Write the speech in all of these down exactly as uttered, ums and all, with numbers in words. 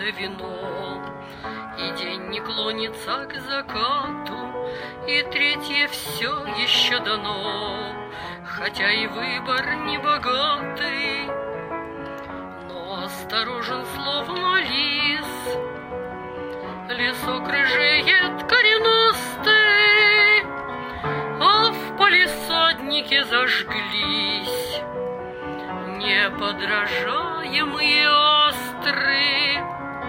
вино, и день не клонится к закату, и третье все еще дано, хотя и выбор не богатый, но осторожен, словно лис. Лесок рыжеет коренастый, а в палисаднике зажглись неподражаемые астры.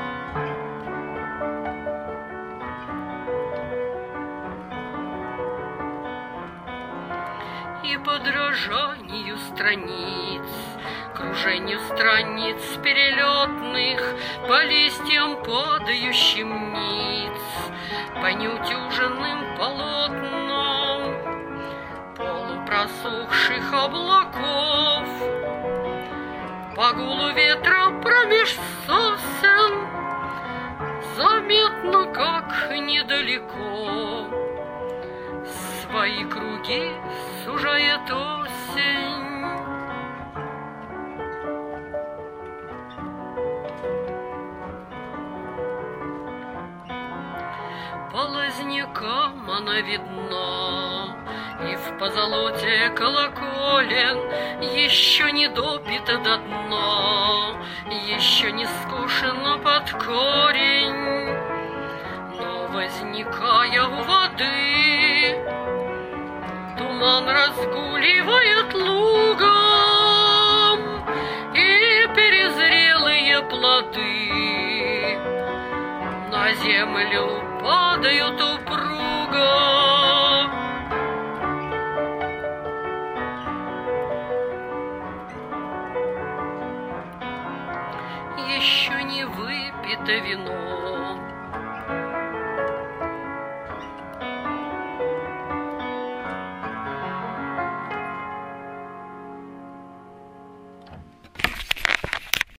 И подражанию страниц, кружению страниц перелетных, по листьям падающим ниц, по неутюженным полотнам полупросохших облаков, по гулу ветра промеж сосен, заметно, как недалеко свои круги сужает осень. По лазнякам она видна, и в позолоте колоколен еще не допита до дна, еще не скушена под корень. Но возникая у воды, туман разгуливает лугом, и перезрелые плоды на землю падают упруго. Еще не выпито вино,